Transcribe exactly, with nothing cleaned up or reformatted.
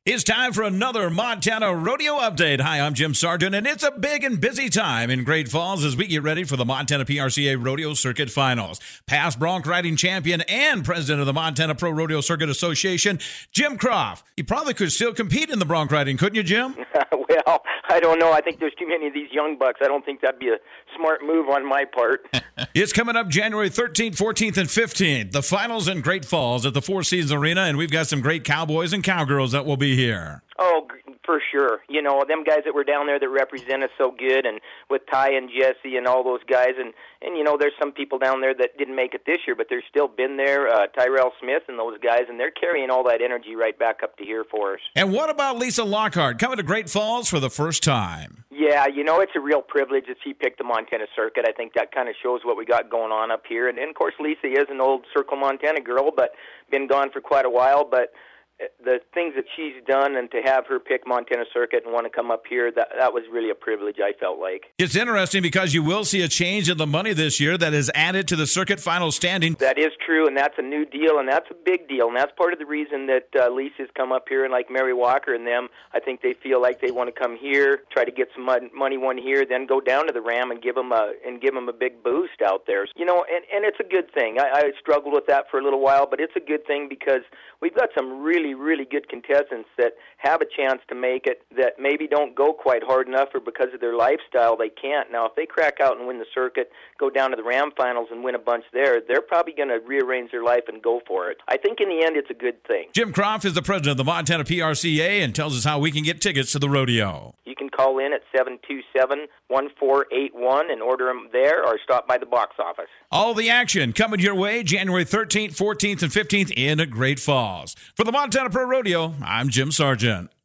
It's time for another Montana Rodeo Update. Hi, I'm Jim Sargent, and it's a big and busy time in Great Falls as we get ready for the Montana P R C A Rodeo Circuit Finals. Past bronc riding champion and president of the Montana Pro Rodeo Circuit Association, Jim Croft. You probably could still compete in the bronc riding, couldn't you, Jim? Well, I don't know. I think there's too many of these young bucks. I don't think that'd be a smart move on my part. It's coming up January thirteenth, fourteenth, and fifteenth. The finals in Great Falls at the Four Seasons Arena, and we've got some great cowboys and cowgirls that will be here. Oh, for sure. You know, them guys that were down there that represent us so good, and with Ty and Jesse and all those guys, and, and you know, there's some people down there that didn't make it this year, but they're still been there, uh, Tyrell Smith and those guys, and they're carrying all that energy right back up to here for us. And what about Lisa Lockhart coming to Great Falls for the first time? Yeah, you know, it's a real privilege that she picked the Montana Circuit. I think that kind of shows what we got going on up here. And, and, of course, Lisa is an old Circle Montana girl, but been gone for quite a while, but the things that she's done, and to have her pick Montana Circuit and want to come up here, that that was really a privilege, I felt like. It's interesting because you will see a change in the money this year that is added to the circuit final standing. That is true, and that's a new deal, and that's a big deal, and that's part of the reason that uh, Lisa's come up here, and like Mary Walker and them, I think they feel like they want to come here, try to get some money won here, then go down to the Ram and give them a and give them a big boost out there. You know, and, and it's a good thing. I, I struggled with that for a little while, but it's a good thing because we've got some really really good contestants that have a chance to make it that maybe don't go quite hard enough, or because of their lifestyle they can't. Now, if they crack out and win the circuit, go down to the Ram finals and win a bunch there, they're probably going to rearrange their life and go for it. I think in the end it's a good thing. Jim Croft is the president of the Montana P R C A and tells us how we can get tickets to the rodeo. You can call in at seven two seven, one four eight one and order them there, or stop by the box office. All the action coming your way January thirteenth, fourteenth, and fifteenth in Great Falls. For the Montana Pro Rodeo, I'm Jim Sargent.